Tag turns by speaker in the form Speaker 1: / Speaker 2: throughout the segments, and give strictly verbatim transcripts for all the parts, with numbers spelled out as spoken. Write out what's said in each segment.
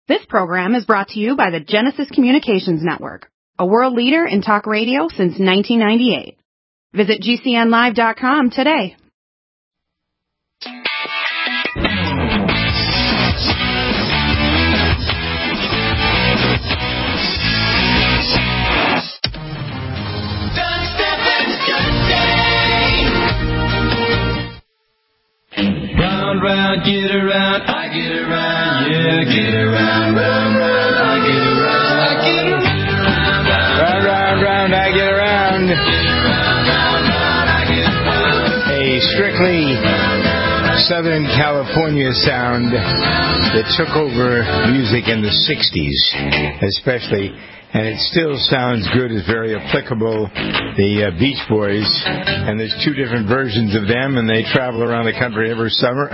Speaker 1: This program is brought to you by the Genesis Communications Network, a world leader in talk radio since nineteen ninety-eight. Visit G C N live dot com today.
Speaker 2: Round, round, get around, I get around, yeah, get around, round, round, I get around, I get around, round, round, round, I get around. A strictly Southern California sound that took over music in the sixties, especially. And it still sounds good, is very applicable, the uh, Beach Boys. And there's two different versions of them, and they travel around the country every summer,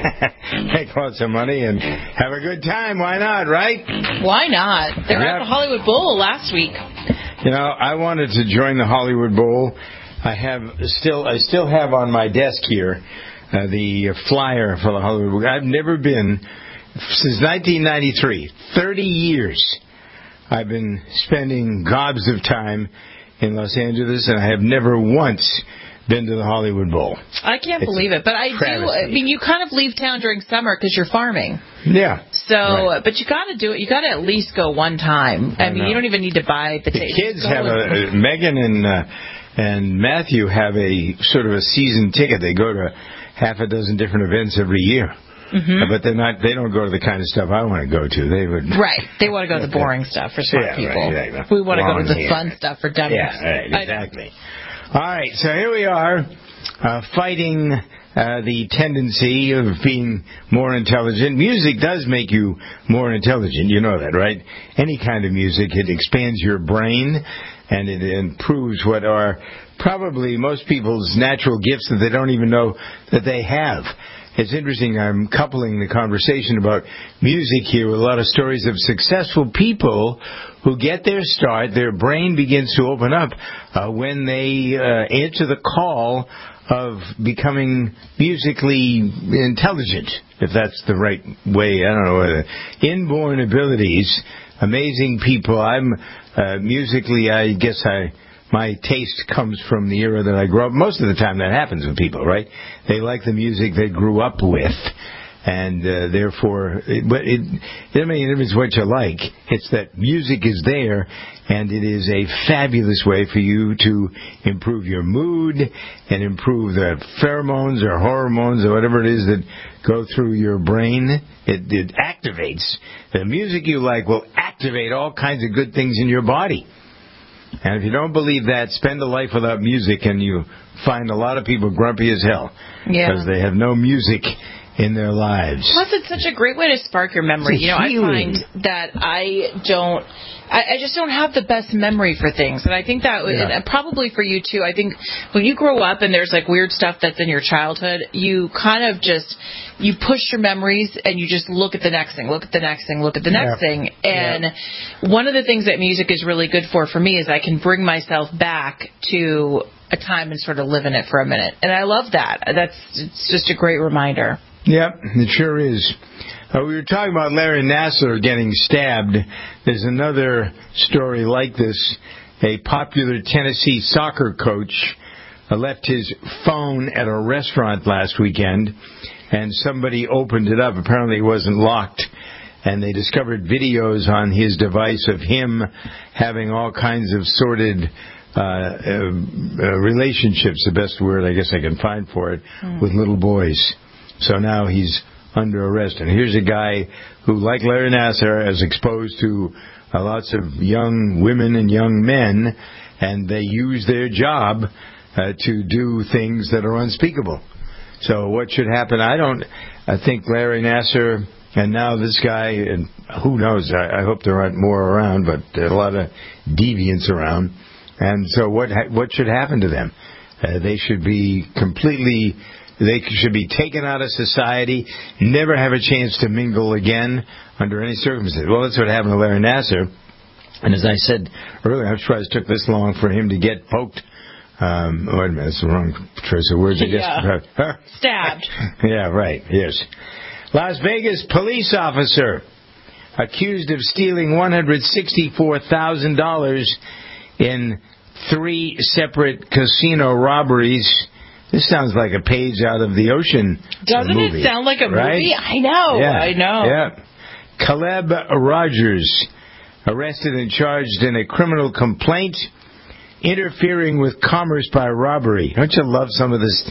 Speaker 2: make lots of money, and have a good time. Why not, right?
Speaker 3: Why not? They were
Speaker 2: yep.
Speaker 3: at the Hollywood Bowl last week.
Speaker 2: You know, I wanted to join the Hollywood Bowl. I have still, I still have on my desk here uh, the flyer for the Hollywood Bowl. I've never been, since nineteen ninety-three, thirty years. I've been spending gobs of time in Los Angeles, and I have never once been to the Hollywood Bowl.
Speaker 3: I can't it's believe it, but I travesty. do. I mean, you kind of leave town during summer because you're farming.
Speaker 2: Yeah.
Speaker 3: So,
Speaker 2: right.
Speaker 3: but you got to do it. You got to at least go one time. I, I mean, know. You don't even need to buy the tickets.
Speaker 2: The kids have a, a Megan and uh, and Matthew have a sort of a season ticket. They go to half a dozen different events every year. Mm-hmm. But they're not. They don't go to the kind of stuff I want to go to. They would.
Speaker 3: Right. They want to go to the boring stuff for smart
Speaker 2: yeah,
Speaker 3: people.
Speaker 2: Right, right.
Speaker 3: We want to go to the
Speaker 2: here.
Speaker 3: fun stuff for dummies.
Speaker 2: Yeah, right, exactly. All right, so here we are, uh, fighting uh, the tendency of being more intelligent. Music does make you more intelligent. You know that, right? Any kind of music, it expands your brain, and it improves what are probably most people's natural gifts that they don't even know that they have. It's interesting, I'm coupling the conversation about music here with a lot of stories of successful people who get their start, their brain begins to open up uh, when they uh, answer the call of becoming musically intelligent, if that's the right way. I don't know, uh, inborn abilities, amazing people. I'm uh, musically, I guess I... My taste comes from the era that I grew up. Most of the time that happens with people, right? They like the music they grew up with. And uh, therefore, it, but it, I mean, it is what you like. It's that music is there, and it is a fabulous way for you to improve your mood and improve the pheromones or hormones or whatever it is that go through your brain. It, it activates. The music you like will activate all kinds of good things in your body. And if you don't believe that, spend a life without music, and you find a lot of people grumpy as hell.
Speaker 3: Yeah.
Speaker 2: Because they have no music in their lives.
Speaker 3: Plus, it's such a great way to spark your memory. You know, I find that I don't, I, I just don't have the best memory for things. And I think that, yeah. and probably for you too, I think when you grow up and there's like weird stuff that's in your childhood, you kind of just, you push your memories and you just look at the next thing, look at the next thing, look at the next yeah. thing. And yeah. one of the things that music is really good for, for me, is I can bring myself back to a time and sort of live in it for a minute. And I love that. That's, it's just a great reminder.
Speaker 2: Yep, it sure is. Uh, we were talking about Larry Nassar getting stabbed. There's another story like this. A popular Tennessee soccer coach uh, left his phone at a restaurant last weekend, and somebody opened it up. Apparently it wasn't locked, and they discovered videos on his device of him having all kinds of sordid uh, uh, uh, relationships, the best word I guess I can find for it, mm. with little boys. So now he's under arrest. And here's a guy who, like Larry Nassar, is exposed to uh, lots of young women and young men, and they use their job uh, to do things that are unspeakable. So what should happen? I don't. I think Larry Nassar and now this guy, and who knows, I, I hope there aren't more around, but there are a lot of deviants around. And so what what should happen to them? Uh, they should be completely... They should be taken out of society, never have a chance to mingle again under any circumstances. Well, that's what happened to Larry Nassar. And as I said earlier, I'm surprised it took this long for him to get poked. Um, wait a minute, that's the wrong choice of words, I guess.
Speaker 3: Yeah. Stabbed.
Speaker 2: Yeah, right, yes. Las Vegas police officer accused of stealing one hundred sixty-four thousand dollars in three separate casino robberies. This sounds like a page out of The Ocean
Speaker 3: Doesn't
Speaker 2: movie,
Speaker 3: it sound like a
Speaker 2: right?
Speaker 3: movie? I know.
Speaker 2: Yeah,
Speaker 3: I know.
Speaker 2: Yeah. Caleb Rogers, arrested and charged in a criminal complaint interfering with commerce by robbery. Don't you love some of this?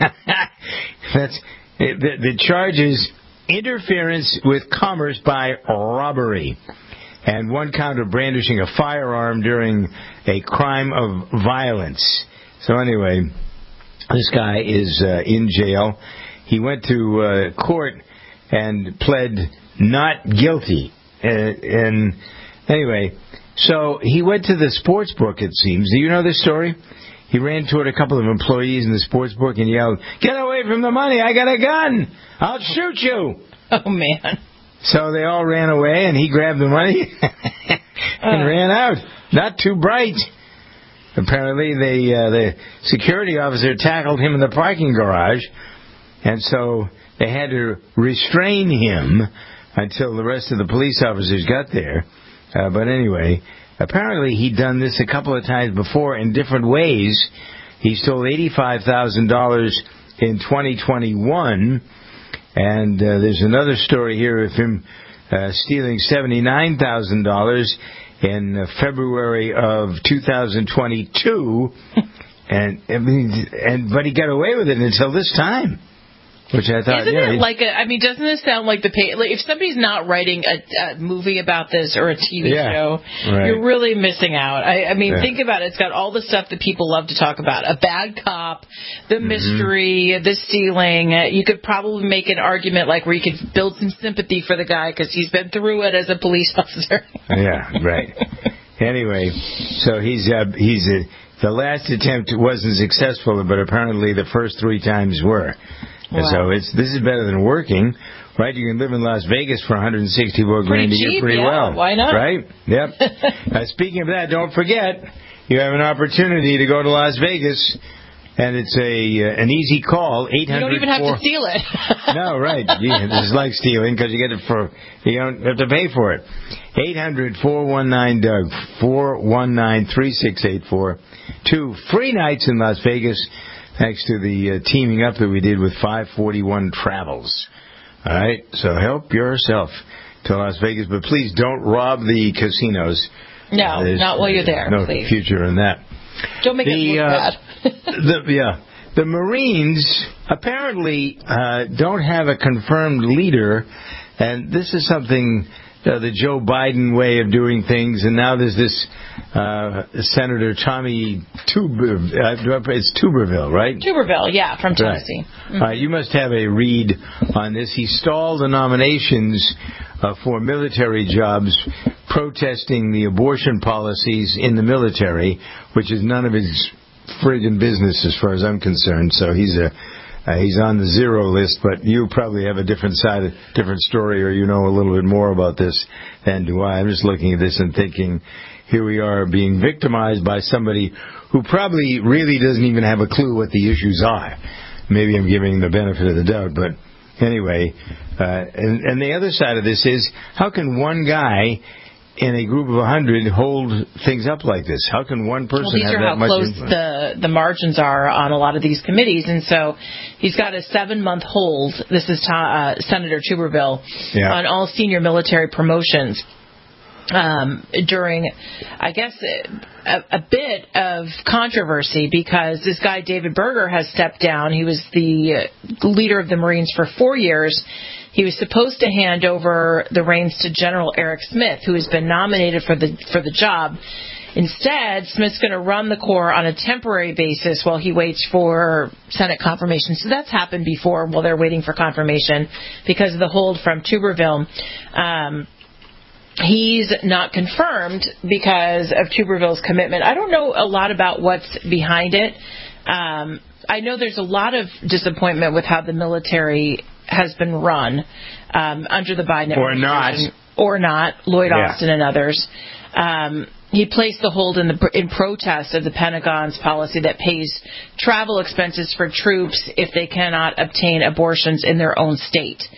Speaker 2: That's the, the charge is interference with commerce by robbery, and one count of brandishing a firearm during a crime of violence. So anyway, this guy is uh, in jail. He went to uh, court and pled not guilty. Uh, and anyway, so he went to the sports book, it seems. Do you know this story? He ran toward a couple of employees in the sports book and yelled, "Get away from the money! I got a gun! I'll shoot you!"
Speaker 3: Oh, man.
Speaker 2: So they all ran away, and he grabbed the money and uh. ran out. Not too bright. Apparently, they, uh, the security officer tackled him in the parking garage, and so they had to restrain him until the rest of the police officers got there. Uh, but anyway, apparently he'd done this a couple of times before in different ways. He stole eighty-five thousand dollars in twenty twenty-one, and uh, there's another story here of him uh, stealing seventy-nine thousand dollars in uh, February of two thousand twenty-two, and I mean, and but he got away with it until this time. Which I thought,
Speaker 3: Isn't
Speaker 2: yeah,
Speaker 3: it like a, I mean, doesn't it sound like the pay, like if somebody's not writing a, a movie about this or a T V
Speaker 2: yeah,
Speaker 3: show,
Speaker 2: right.
Speaker 3: You're really missing out. I, I mean,
Speaker 2: yeah.
Speaker 3: think about it. It's got all the stuff that people love to talk about. A bad cop, the mm-hmm. mystery, the stealing. You could probably make an argument like where you could build some sympathy for the guy because he's been through it as a police officer. Yeah,
Speaker 2: right. Anyway, so he's, uh, he's, uh, the last attempt wasn't successful, but apparently the first three times were. Wow. So it's this is better than working, right? You can live in Las Vegas for one hundred sixty-four grand a year pretty
Speaker 3: yeah.
Speaker 2: well.
Speaker 3: Why not?
Speaker 2: Right? Yep. uh, speaking of that, don't forget, you have an opportunity to go to Las Vegas, and it's a uh, an easy call. eight hundred
Speaker 3: You don't even have to steal it.
Speaker 2: No, right. Yeah, this is like stealing because you get it for, you don't have to pay for it. eight hundred, four one nine, D O U G, four one nine, three six eight four. Two free nights in Las Vegas. Thanks to the uh, teaming up that we did with five forty-one Travels. All right, so help yourself to Las Vegas, but please don't rob the casinos.
Speaker 3: No, uh, not while you're there,
Speaker 2: no
Speaker 3: please.
Speaker 2: future in that.
Speaker 3: Don't make
Speaker 2: the,
Speaker 3: it look
Speaker 2: uh,
Speaker 3: bad.
Speaker 2: the, yeah, the Marines apparently uh, don't have a confirmed leader, and this is something... Uh, the Joe Biden way of doing things, and now there's this uh, Senator Tommy Tuber, uh, it's Tuberville, right?
Speaker 3: Tuberville, yeah, from Tennessee.
Speaker 2: Right. Mm-hmm. Uh, you must have a read on this. He stalled the nominations uh, for military jobs, protesting the abortion policies in the military, which is none of his friggin' business as far as I'm concerned. So he's a Uh, he's on the zero list, but you probably have a different side, different story, or you know a little bit more about this than do I. I'm just looking at this and thinking, here we are being victimized by somebody who probably really doesn't even have a clue what the issues are. Maybe I'm giving the benefit of the doubt, but anyway, uh, and, and the other side of this is, how can one guy in a group of a hundred hold things up like this? How can one person
Speaker 3: well, these
Speaker 2: have
Speaker 3: are
Speaker 2: that
Speaker 3: how
Speaker 2: much
Speaker 3: close
Speaker 2: influence?
Speaker 3: the the margins are on a lot of these committees, and so he's got a seven month hold. This is uh, Senator Tuberville
Speaker 2: yeah.
Speaker 3: on all senior military promotions. Um, during, I guess, a, a bit of controversy because this guy David Berger has stepped down. He was the leader of the Marines for four years. He was supposed to hand over the reins to General Eric Smith, who has been nominated for the for the job. Instead, Smith's going to run the Corps on a temporary basis while he waits for Senate confirmation. So that's happened before while they're waiting for confirmation because of the hold from Tuberville. Um, he's not confirmed because of Tuberville's commitment. I don't know a lot about what's behind it. Um, I know there's a lot of disappointment with how the military has been run um, under the Biden
Speaker 2: or not,
Speaker 3: or not Lloyd
Speaker 2: yeah.
Speaker 3: Austin and others. Um, he placed the hold in the in protest of the Pentagon's policy that pays travel expenses for troops if they cannot obtain abortions in their own state.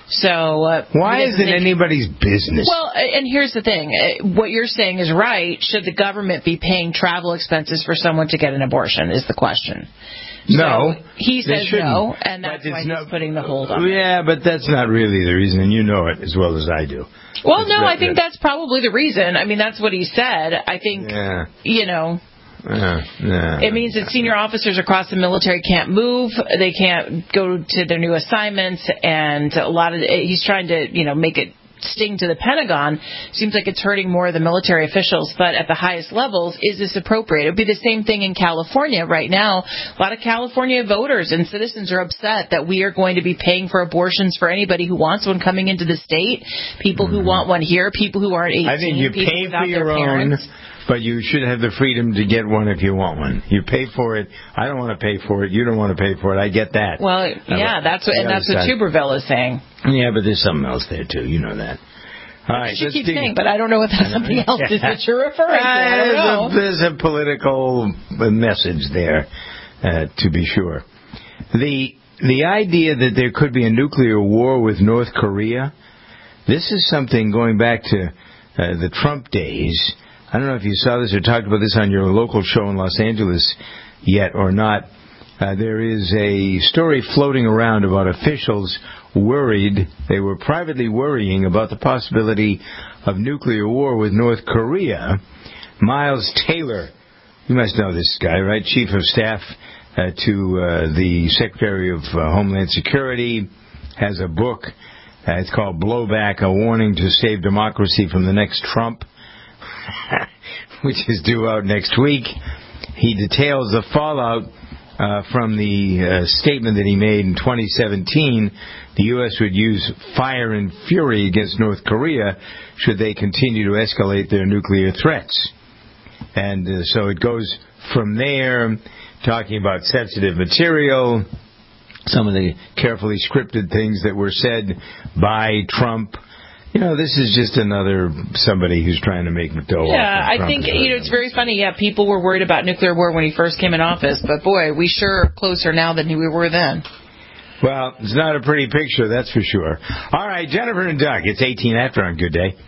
Speaker 3: So uh,
Speaker 2: why is it think, anybody's business?
Speaker 3: Well, and here's the thing: what you're saying is right. Should the government be paying travel expenses for someone to get an abortion? Is the question.
Speaker 2: No,
Speaker 3: so he says no, and that's why
Speaker 2: not,
Speaker 3: he's putting the hold on.
Speaker 2: Yeah,
Speaker 3: it.
Speaker 2: but that's not really the reason, and you know it as well as I do.
Speaker 3: Well,
Speaker 2: it's
Speaker 3: no,
Speaker 2: right,
Speaker 3: I think
Speaker 2: right.
Speaker 3: that's probably the reason. I mean, that's what he said. I think,
Speaker 2: yeah.
Speaker 3: you know.
Speaker 2: Uh, yeah.
Speaker 3: It means that senior officers across the military can't move. They can't go to their new assignments, and a lot of he's trying to, you know, make it sting to the Pentagon. Seems like it's hurting more of the military officials, but at the highest levels, is this appropriate? It would be the same thing in California right now. A lot of California voters and citizens are upset that we are going to be paying for abortions for anybody who wants one coming into the state, people mm-hmm. who want one here, people who aren't eighteen,
Speaker 2: I think you
Speaker 3: people
Speaker 2: pay
Speaker 3: without
Speaker 2: for your
Speaker 3: their parents.
Speaker 2: own. But you should have the freedom to get one if you want one. You pay for it. I don't want to pay for it. You don't want to pay for it. I get that.
Speaker 3: Well, yeah, that's what, and that's what Tuberville is saying.
Speaker 2: Yeah, but there's something else there, too. You know that. All right,
Speaker 3: she keeps saying, but I don't know what that something else is that you're referring to. I don't know.
Speaker 2: There's a political message there, uh, to be sure. The the idea that there could be a nuclear war with North Korea, this is something going back to uh, the Trump days. I don't know if you saw this or talked about this on your local show in Los Angeles yet or not. Uh, there is a story floating around about officials worried, they were privately worrying about the possibility of nuclear war with North Korea. Miles Taylor, you must know this guy, right? Chief of Staff uh, to uh, the Secretary of uh, Homeland Security, has a book. Uh, it's called Blowback, A Warning to Save Democracy from the Next Trump, which is due out next week. He details the fallout uh, from the uh, statement that he made in twenty seventeen. The U S would use fire and fury against North Korea should they continue to escalate their nuclear threats. And uh, so it goes from there, talking about sensitive material, some of the carefully scripted things that were said by Trump. You know, this is just another somebody who's trying to make dough.
Speaker 3: Yeah, I think, you know, it's very funny. Yeah, people were worried about nuclear war when he first came in office, but boy, we sure are closer now than we were then.
Speaker 2: Well, it's not a pretty picture, that's for sure. All right, Jennifer and Doug, it's eighteen after on Good Day.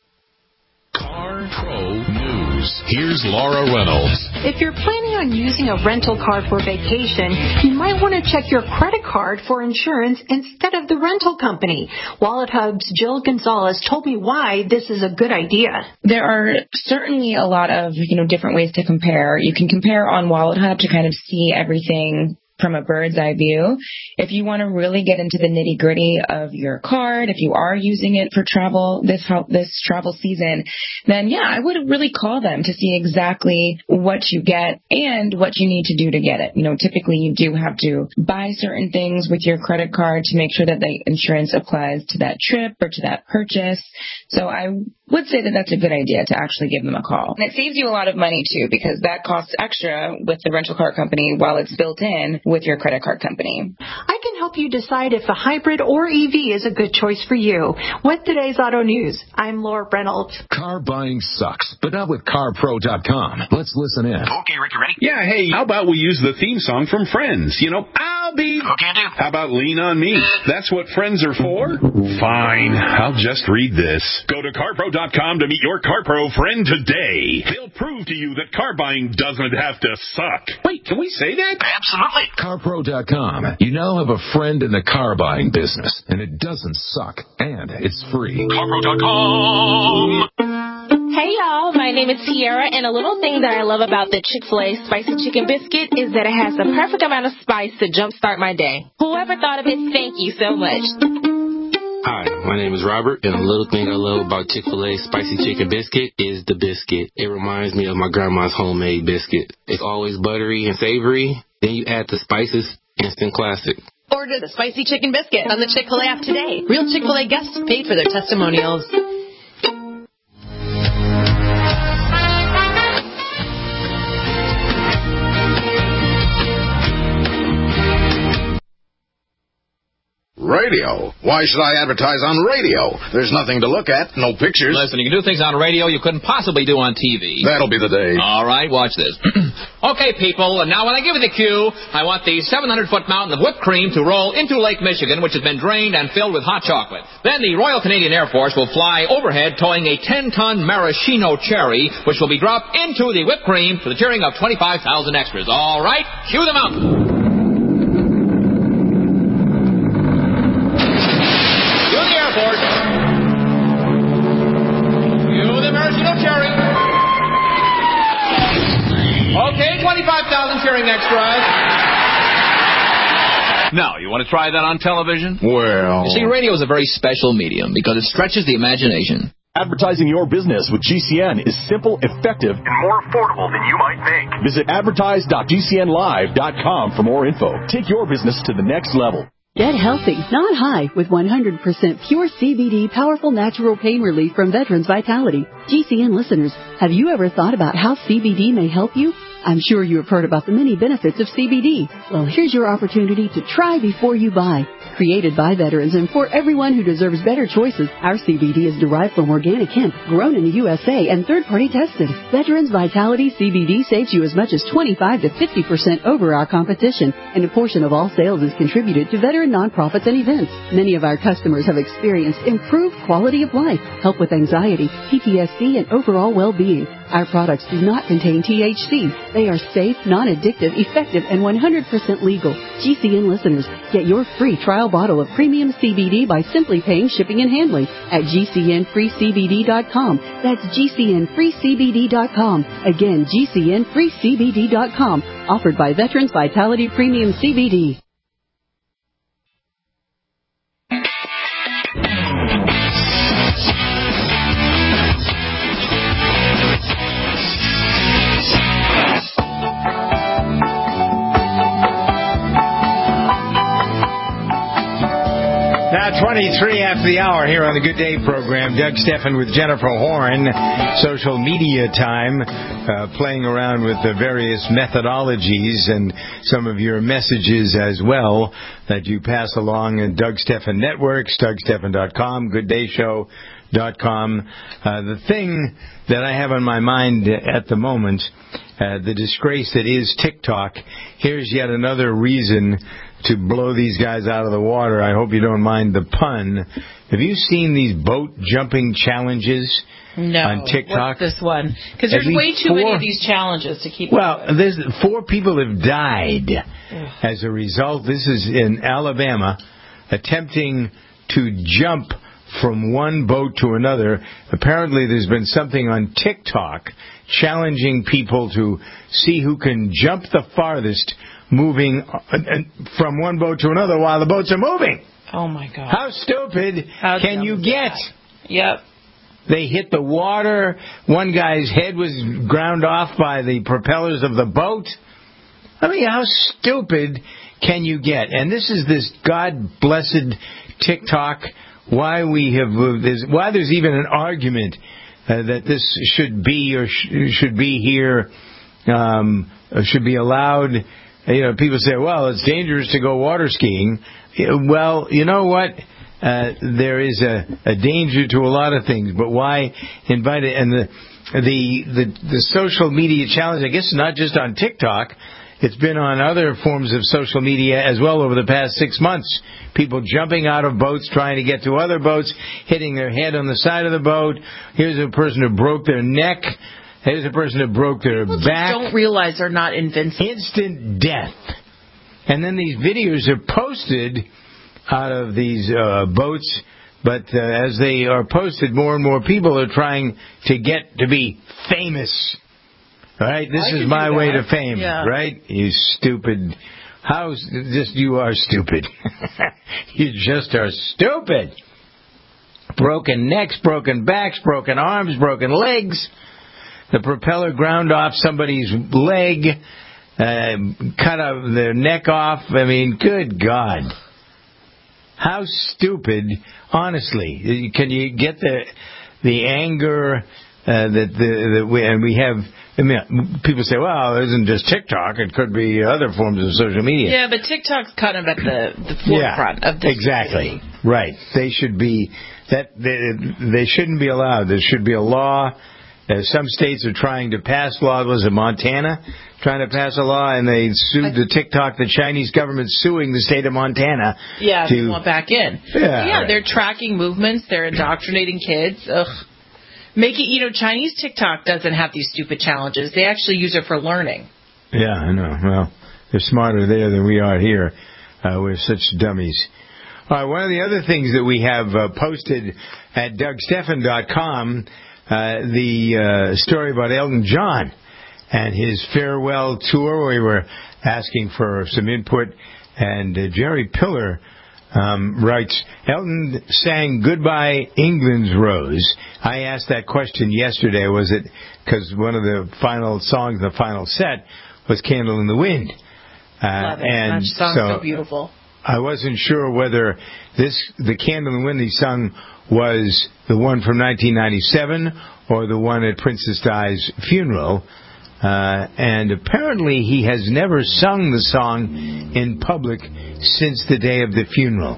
Speaker 4: Car Pro News. Here's Laura Reynolds.
Speaker 5: If you're planning on using a rental car for vacation, you might want to check your credit card for insurance instead of the rental company. Wallet Hub's Jill Gonzalez told me why this is a good idea.
Speaker 6: There are certainly a lot of, you know, different ways to compare. You can compare on Wallet Hub to kind of see everything from a bird's eye view. If you want to really get into the nitty gritty of your card, if you are using it for travel this this travel season, then yeah, I would really call them to see exactly what you get and what you need to do to get it. You know, typically you do have to buy certain things with your credit card to make sure that the insurance applies to that trip or to that purchase. So I would say that that's a good idea to actually give them a call. And it saves you a lot of money too, because that costs extra with the rental car company while it's built in with your credit card company.
Speaker 5: I can help you decide if a hybrid or E V is a good choice for you. With today's Auto News, I'm Laura Reynolds.
Speaker 4: Car buying sucks, but not with car pro dot com. Let's listen in.
Speaker 7: Okay, Rick, you ready?
Speaker 8: Yeah, hey, how about we use the theme song from Friends? You know, I'll be...
Speaker 7: Okay, do.
Speaker 8: How about Lean on Me? That's what friends are for? Fine, I'll just read this. Go to car pro dot com to meet your CarPro friend today. They'll prove to you that car buying doesn't have to suck. Wait, can we say that?
Speaker 7: Absolutely.
Speaker 4: car pro dot com. You now have a friend in the car buying business, and it doesn't suck, and it's free.
Speaker 7: car pro dot com.
Speaker 9: Hey y'all, my name is Tiara, and a little thing that I love about the Chick-fil-A Spicy Chicken Biscuit is that it has the perfect amount of spice to jumpstart my day. Whoever thought of it, thank you so much.
Speaker 10: Hi, my name is Robert, and a little thing I love about Chick-fil-A Spicy Chicken Biscuit is the biscuit. It reminds me of my grandma's homemade biscuit. It's always buttery and savory. Then you add the spices, instant classic.
Speaker 11: Order the Spicy Chicken Biscuit on the Chick-fil-A app today. Real Chick-fil-A guests paid for their testimonials.
Speaker 12: Right radio. Why should I advertise on radio? There's nothing to look at, no pictures.
Speaker 13: Listen, you can do things on radio you couldn't possibly do on T V.
Speaker 12: That'll be the day.
Speaker 13: All right, watch this. Okay, people, and now when I give you the cue, I want the seven hundred foot mountain of whipped cream to roll into Lake Michigan, which has been drained and filled with hot chocolate. Then the Royal Canadian Air Force will fly overhead towing a ten ton maraschino cherry, which will be dropped into the whipped cream to the cheering of twenty-five thousand extras. All right, cue the mountain. Cue the Air Force. Cue the maraschino cherry. Okay, twenty-five thousand cheering extras. Now, you want to try that on television?
Speaker 12: Well...
Speaker 13: You see, radio is a very special medium because it stretches the imagination.
Speaker 14: Advertising your business with G C N is simple, effective, and more affordable than you might think. Visit advertise dot G C N live dot com for more info. Take your business to the next level.
Speaker 15: Get healthy, not high, with one hundred percent pure C B D powerful natural pain relief from Veterans Vitality. G C N listeners, have you ever thought about how C B D may help you? I'm sure you have heard about the many benefits of C B D. Well, here's your opportunity to try before you buy. Created by veterans and for everyone who deserves better choices, our C B D is derived from organic hemp, grown in the U S A, and third-party tested. Veterans Vitality C B D saves you as much as twenty-five to fifty percent over our competition, and a portion of all sales is contributed to veteran nonprofits and events. Many of our customers have experienced improved quality of life, help with anxiety, P T S D, and overall well-being. Our products do not contain T H C. They are safe, non-addictive, effective, and one hundred percent legal. G C N listeners, get your free trial bottle of premium C B D by simply paying shipping and handling at G C N free C B D dot com. That's G C N free C B D dot com. Again, G C N free C B D dot com. Offered by Veterans Vitality Premium C B D.
Speaker 2: Now, twenty-three after the hour here on the Good Day program. Doug Stephan with Jennifer Horn. Social media time, uh, playing around with the various methodologies and some of your messages as well that you pass along at Doug Stephan Networks, Doug Stephan dot com, Good Day Show dot com. Uh, the thing that I have on my mind at the moment, uh, the disgrace that is TikTok, here's yet another reason to blow these guys out of the water. I hope you don't mind the pun. Have you seen these boat jumping challenges
Speaker 3: no.
Speaker 2: on TikTok?
Speaker 3: What's this one? Because there's way too four, many of these challenges to keep
Speaker 2: Well,
Speaker 3: going.
Speaker 2: there's four people have died Ugh. as a result. This is in Alabama, attempting to jump from one boat to another. Apparently there's been something on TikTok challenging people to see who can jump the farthest, moving from one boat to another while the boats are moving.
Speaker 3: Oh, my God.
Speaker 2: How stupid How can you get?
Speaker 3: That? Yep.
Speaker 2: They hit the water. One guy's head was ground off by the propellers of the boat. I mean, how stupid can you get? And this is this God-blessed TikTok, why we have, there's, why there's even an argument uh, that this should be or sh- should be here, um, should be allowed. You know, people say, well, it's dangerous to go water skiing. Well, you know what? Uh, there is a, a danger to a lot of things, but why invite it? And the, the, the, the social media challenge, I guess, not just on TikTok. It's been on other forms of social media as well over the past six months. People jumping out of boats, trying to get to other boats, hitting their head on the side of the boat. Here's a person who broke their neck. Here's a person who broke their
Speaker 3: People
Speaker 2: back.
Speaker 3: People don't realize they're not invincible.
Speaker 2: Instant death. And then these videos are posted out of these uh, boats, but uh, as they are posted, more and more people are trying to get to be famous. Right? This I is my way to fame, yeah. Right? You stupid. How just you are stupid. You just are stupid. Broken necks, broken backs, broken arms, broken legs. The propeller ground off somebody's leg, uh, cut off their neck off. I mean, good God. How stupid, honestly. Can you get the the anger uh, that the, the we, and we have I mean, people say, well, it isn't just TikTok. It could be other forms of social media.
Speaker 3: Yeah, but TikTok's kind of at the, the forefront
Speaker 2: yeah,
Speaker 3: of this.
Speaker 2: Exactly. Right. They should be, that they, they shouldn't be allowed. There should be a law. Uh, some states are trying to pass laws. Was it Montana? Trying to pass a law, and they sued the TikTok. The Chinese government's suing the state of Montana.
Speaker 3: Yeah,
Speaker 2: to,
Speaker 3: they want back in.
Speaker 2: Yeah,
Speaker 3: yeah
Speaker 2: right.
Speaker 3: They're tracking movements. They're indoctrinating kids. Ugh. Make it, you know, Chinese TikTok doesn't have these stupid challenges. They actually use it for learning.
Speaker 2: Yeah, I know. Well, they're smarter there than we are here. Uh, we're such dummies. All right, one of the other things that we have uh, posted at Doug Stephan dot com, uh, the uh, story about Elton John and his farewell tour. We were asking for some input, and uh, Jerry Pillar um, writes, Elton sang Goodbye England's Rose. I asked that question yesterday. Was it because one of the final songs, the final set, was Candle in the Wind? Uh,
Speaker 3: Love it.
Speaker 2: And
Speaker 3: that song's
Speaker 2: so,
Speaker 3: so beautiful.
Speaker 2: I wasn't sure whether this, the Candle in the Wind he sung, was the one from nineteen ninety-seven or the one at Princess Di's funeral. Uh, and apparently he has never sung the song in public since the day of the funeral.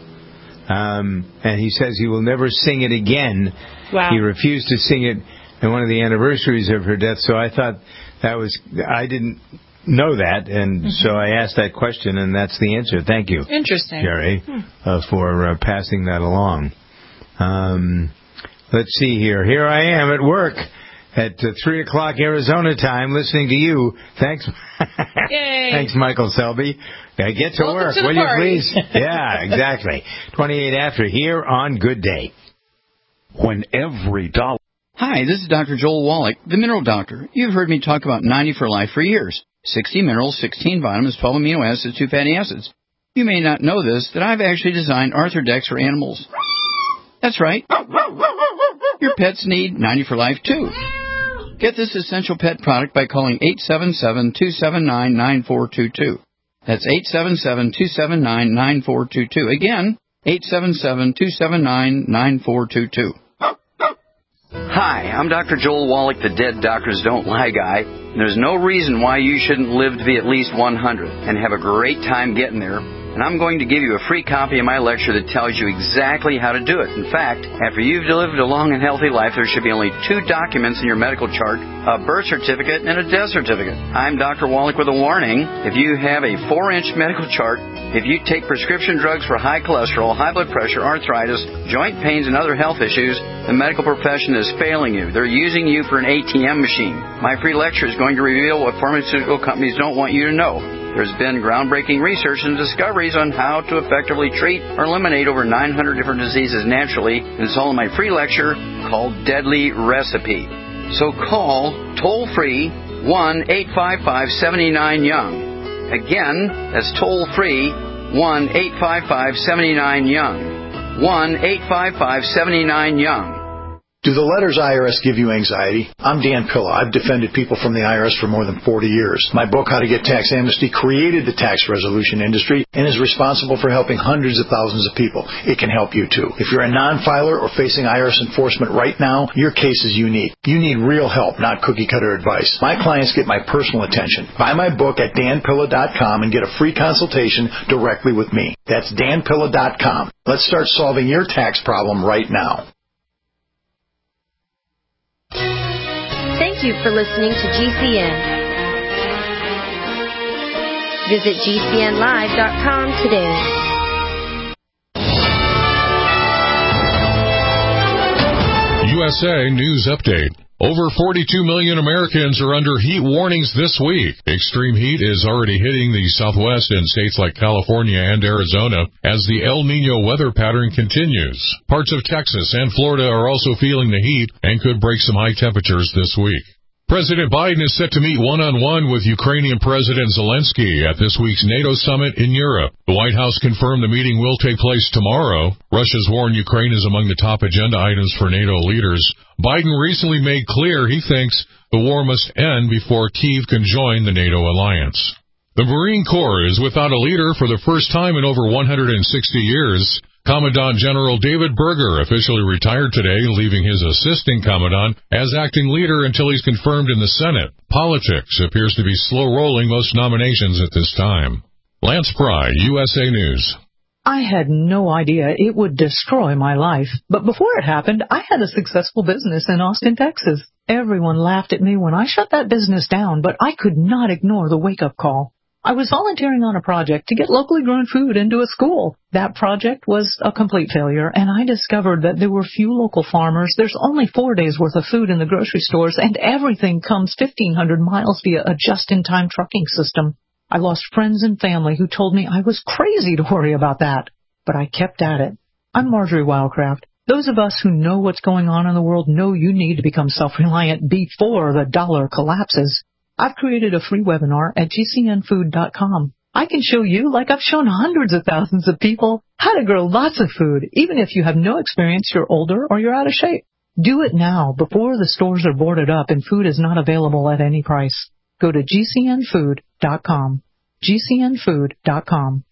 Speaker 2: Um, and he says he will never sing it again.
Speaker 3: Wow.
Speaker 2: He refused to sing it in one of the anniversaries of her death. So I thought that was, I didn't know that. And mm-hmm. so I asked that question, and that's the answer. Thank you.
Speaker 3: Interesting.
Speaker 2: Jerry, hmm. uh, for uh, passing that along. Um, let's see here. Here I am at work at uh, three o'clock Arizona time, listening to you. Thanks.
Speaker 3: Yay.
Speaker 2: Thanks, Michael Selby. I get to
Speaker 3: Welcome
Speaker 2: work,
Speaker 3: to the
Speaker 2: will
Speaker 3: party.
Speaker 2: you please? Yeah, exactly. twenty-eight after here on Good Day.
Speaker 16: When every dollar...
Speaker 17: Hi, this is Doctor Joel Wallach, the Mineral Doctor. You've heard me talk about ninety for Life for years. sixty minerals, sixteen vitamins, twelve amino acids, two fatty acids. You may not know this, that I've actually designed Arthrodex for animals. That's right. Your pets need ninety for Life, too. Get this essential pet product by calling eight seven seven, two seven nine, nine four two two. That's eight seven seven, two seven nine, nine four two two. Again, eight seven seven, two seven nine, nine four two two. Hi, I'm Doctor Joel Wallach, the Dead Doctors Don't Lie guy. And there's no reason why you shouldn't live to be at least one hundred and have a great time getting there. And I'm going to give you a free copy of my lecture that tells you exactly how to do it. In fact, after you've lived a long and healthy life, there should be only two documents in your medical chart, a birth certificate and a death certificate. I'm Doctor Wallach with a warning. If you have a four-inch medical chart, if you take prescription drugs for high cholesterol, high blood pressure, arthritis, joint pains, and other health issues, the medical profession is failing you. They're using you for an A T M machine. My free lecture is going to reveal what pharmaceutical companies don't want you to know. There's been groundbreaking research and discoveries on how to effectively treat or eliminate over nine hundred different diseases naturally, and it's all in my free lecture called Deadly Recipe. So call toll-free one eight five five, seven nine, young. Again, that's toll-free one eight five five, seven nine, young. one eight five five, seven nine, young.
Speaker 18: Do the letters I R S give you anxiety? I'm Dan Pilla. I've defended people from the I R S for more than forty years. My book, How to Get Tax Amnesty, created the tax resolution industry and is responsible for helping hundreds of thousands of people. It can help you, too. If you're a non-filer or facing I R S enforcement right now, your case is unique. You need real help, not cookie-cutter advice. My clients get my personal attention. Buy my book at dan pilla dot com and get a free consultation directly with me. That's dan pilla dot com. Let's start solving your tax problem right now.
Speaker 19: Thank you for listening to G C N. Visit G C N live dot com today.
Speaker 20: U S A News Update. Over forty-two million Americans are under heat warnings this week. Extreme heat is already hitting the Southwest and states like California and Arizona as the El Nino weather pattern continues. Parts of Texas and Florida are also feeling the heat and could break some high temperatures this week. President Biden is set to meet one-on-one with Ukrainian President Zelensky at this week's NATO summit in Europe. The White House confirmed the meeting will take place tomorrow. Russia's war in Ukraine is among the top agenda items for NATO leaders. Biden recently made clear he thinks the war must end before Kyiv can join the NATO alliance. The Marine Corps is without a leader for the first time in over one hundred sixty years. Commandant General David Berger officially retired today, leaving his assisting commandant as acting leader until he's confirmed in the Senate. Politics appears to be slow-rolling most nominations at this time. Lance Pry, U S A News.
Speaker 21: I had no idea it would destroy my life, but before it happened, I had a successful business in Austin, Texas. Everyone laughed at me when I shut that business down, but I could not ignore the wake-up call. I was volunteering on a project to get locally grown food into a school. That project was a complete failure, and I discovered that there were few local farmers. There's only four days' worth of food in the grocery stores, and everything comes fifteen hundred miles via a just-in-time trucking system. I lost friends and family who told me I was crazy to worry about that, but I kept at it. I'm Marjorie Wildcraft. Those of us who know what's going on in the world know you need to become self-reliant before the dollar collapses. I've created a free webinar at G C N food dot com. I can show you, like I've shown hundreds of thousands of people, how to grow lots of food, even if you have no experience, you're older, or you're out of shape. Do it now, before the stores are boarded up and food is not available at any price. Go to G C N food dot com. G C N food dot com.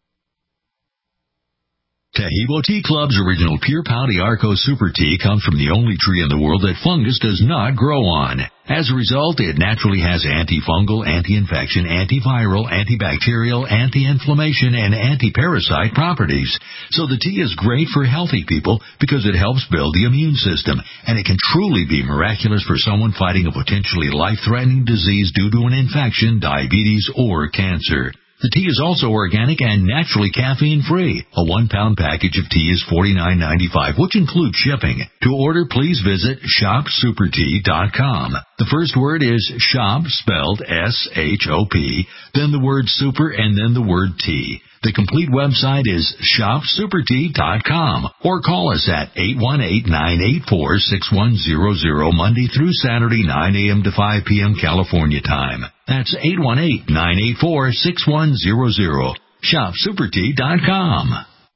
Speaker 22: Taheebo Tea Club's original Pure Pau d'Arco Super Tea comes from the only tree in the world that fungus does not grow on. As a result, it naturally has antifungal, anti-infection, antiviral, antibacterial, anti-inflammation, and anti-parasite properties. So the tea is great for healthy people because it helps build the immune system, and it can truly be miraculous for someone fighting a potentially life-threatening disease due to an infection, diabetes, or cancer. The tea is also organic and naturally caffeine-free. A one-pound package of tea is forty-nine ninety-five, which includes shipping. To order, please visit shop super tea dot com. The first word is shop, spelled S H O P, then the word super, and then the word tea. The complete website is shop super tea dot com, or call us at eight one eight, nine eight four, six one zero zero Monday through Saturday, nine a.m. to five p.m. California time. That's eight one eight, nine eight four, six one zero zero. shop super tea dot com.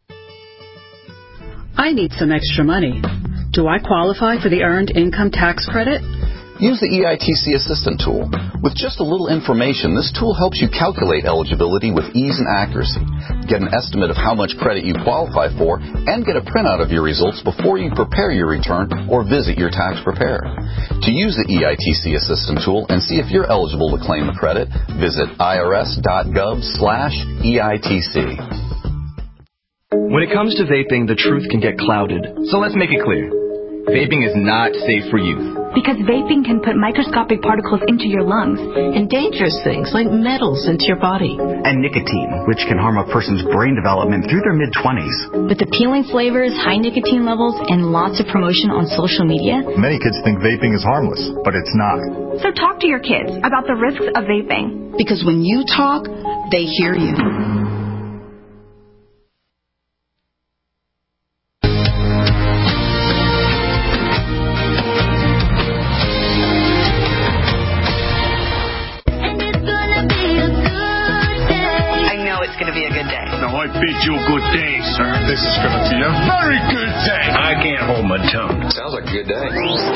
Speaker 15: I need some extra money. Do I qualify for the Earned Income Tax Credit?
Speaker 23: Use the E I T C Assistant tool. With just a little information, this tool helps you calculate eligibility with ease and accuracy. Get an estimate of how much credit you qualify for, and get a printout of your results before you prepare your return or visit your tax preparer. To use the E I T C Assistant tool and see if you're eligible to claim a credit, visit irs.gov slash EITC.
Speaker 24: When it comes to vaping, the truth can get clouded. So let's make it clear. Vaping is not safe for youth.
Speaker 25: Because vaping can put microscopic particles into your lungs. And dangerous things like metals into your body.
Speaker 26: And nicotine, which can harm a person's brain development through their mid-twenties.
Speaker 25: With appealing flavors, high nicotine levels, and lots of promotion on social media.
Speaker 27: Many kids think vaping is harmless, but it's not.
Speaker 28: So talk to your kids about the risks of vaping.
Speaker 29: Because when you talk, they hear you.
Speaker 30: I bid you a good day, sir. This is going to be a very good day. I can't hold my tongue.
Speaker 10: Sounds like a good day.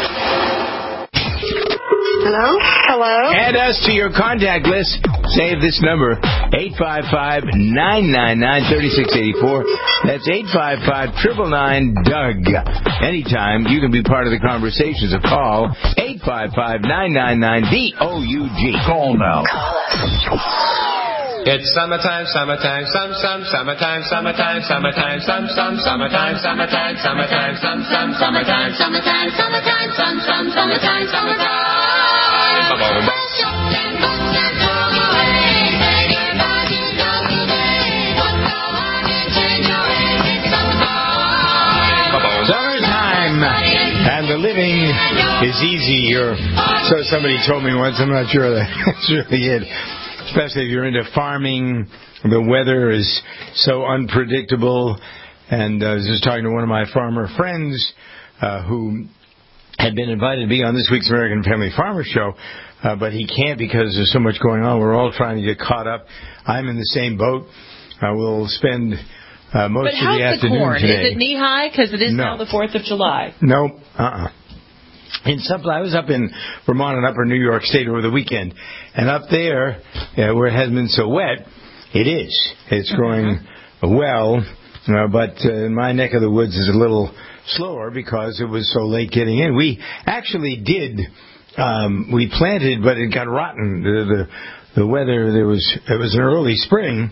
Speaker 31: Hello? Hello?
Speaker 2: Add us to your contact list. Save this number, eight five five, nine nine nine, three six eight four. That's eight five five, nine nine nine, D O U G. Anytime, you can be part of the conversation. So call eight five five, nine nine nine, D O U G.
Speaker 30: Call now.
Speaker 31: Call us.
Speaker 32: It's summertime, summertime, some, some, summertime, summertime, summertime, some, some, summertime, summertime, summertime, some, some, summertime, summertime, summertime, some, some, summertime, summertime.
Speaker 2: Summertime, and the living is easy. Or so somebody told me once. I'm not sure that's really it. Especially if you're into farming, the weather is so unpredictable. And I was just talking to one of my farmer friends uh, who had been invited to be on this week's American Family Farmer Show, uh, but he can't because there's so much going on. We're all trying to get caught up. I'm in the same boat. Uh, we'll spend uh, most
Speaker 3: but
Speaker 2: of the afternoon
Speaker 3: corn?
Speaker 2: today.
Speaker 3: Is it knee-high? Because it is
Speaker 2: no.
Speaker 3: now the fourth of July.
Speaker 2: Nope. Uh-uh. In some, I was up in Vermont and upper New York State over the weekend, and up there, uh, where it hasn't been so wet, it is. It's growing well, Uh, but uh, in my neck of the woods is a little slower because it was so late getting in. We actually did. Um, we planted, but it got rotten. The, the the weather there was it was an early spring,